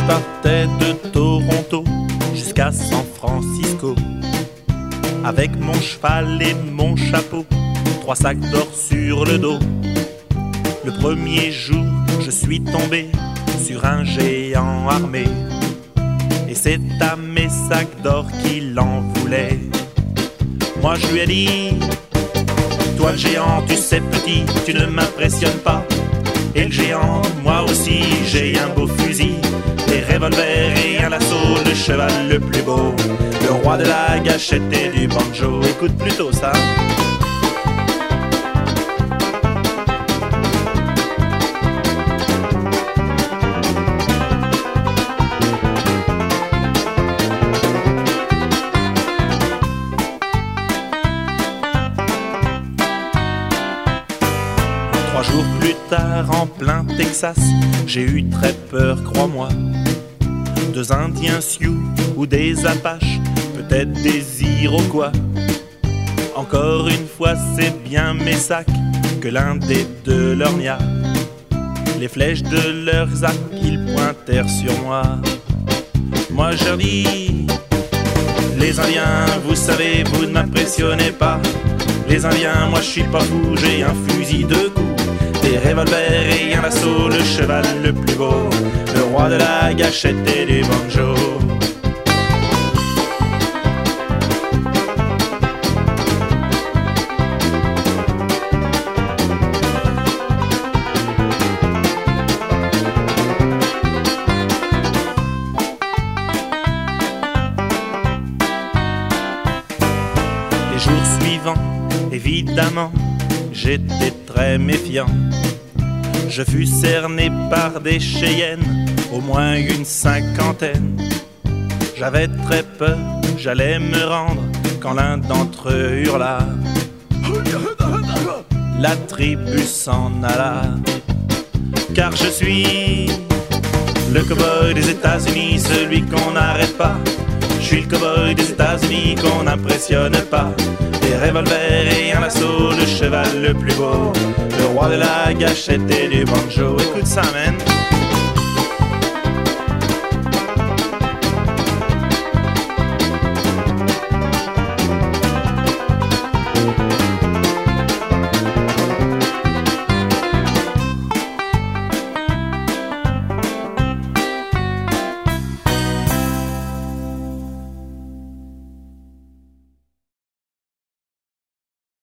partais de Toronto jusqu'à San Francisco, avec mon cheval et mon chapeau, 3 sacs d'or sur le dos. Le premier jour, je suis tombé sur un géant armé, et c'est à mes sacs d'or qu'il en voulait. Moi je lui ai dit: toi le géant, tu sais petit, tu ne m'impressionnes pas. Et le géant, moi aussi, j'ai un beau fusil, des revolvers et un lasso, le cheval le plus beau, le roi de la gâchette et du banjo. Écoute plutôt ça. Trois jours plus tard, en plein Texas, j'ai eu très peur, crois-moi. 2 Indiens Sioux ou des Apaches, peut-être des Iroquois. Encore une fois, c'est bien mes sacs que l'un des deux lorgna. Les flèches de leurs arcs, ils pointèrent sur moi. Moi je leur dis: les Indiens, vous savez, vous ne m'impressionnez pas. Les Indiens, moi je suis pas fou, j'ai un fusil de coups, des revolvers et un lasso, le cheval le plus beau, le roi de la gâchette et du banjo. Les jours suivants, évidemment, j'étais très méfiant. Je fus cerné par des Cheyennes, au moins une 50aine. J'avais très peur, j'allais me rendre, quand l'un d'entre eux hurla. La tribu s'en alla, car je suis le cow-boy des États-Unis, celui qu'on n'arrête pas. Je suis le cow-boy des États-Unis qu'on n'impressionne pas. Des revolvers et un lasso, le cheval le plus beau, le roi de la gâchette et du banjo. Écoute ça, man.